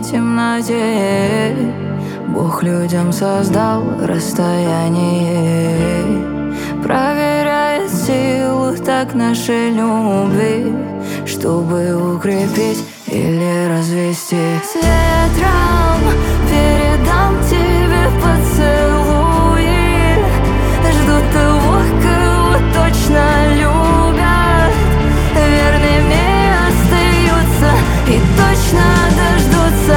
темноте. Бог людям создал расстояние, проверяет силу так нашей любви, чтобы укрепить или развести. С ветром передам тебе поцелуи, жду того, кого точно любят, верными остаются и точно дождутся.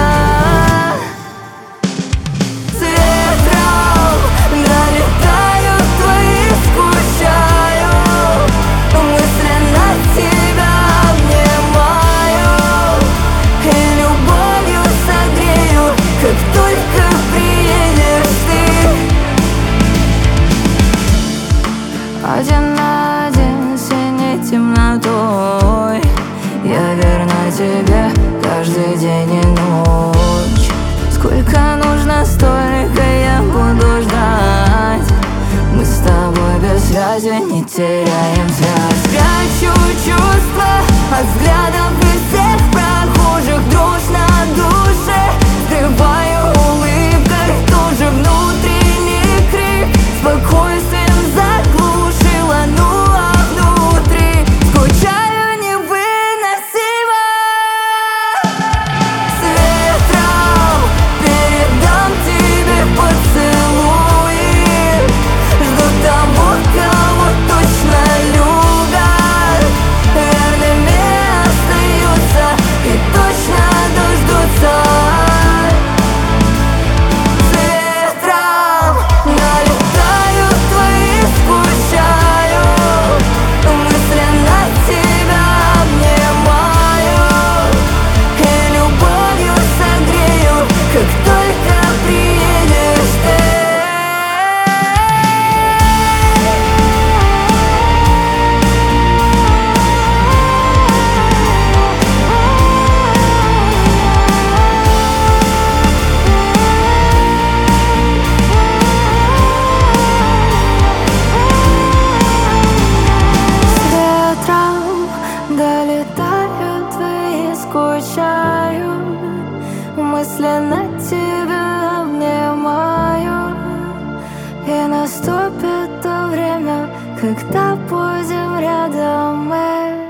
С ветром долетаю твои, скучаю, мысленно тебя обнимаю и любовью согрею, как только приедешь ты. Один на один синей темнотой я верна тебе каждый день и ночь. Сколько нужно, столько я буду ждать. Мы с тобой без связи не теряем связь. Прячу чувства от взглядов и всех прохожих, дрожь на душе скрываю улыбкой, тоже внутренний крик спокойствием заглушила, ну а внутри скучаю невыносимо. С ветром передам тебе поцелуи, жду того, кого точно любят, верными остаются и точно дождутся. С ветром налетаю твои, скучаю, мысленно тебя обнимаю и любовью согрею, как только приедешь ты. С ветром долетаю твои, скучаю, мысленно тебя обнимаю, и наступит то время, когда будем рядом мы.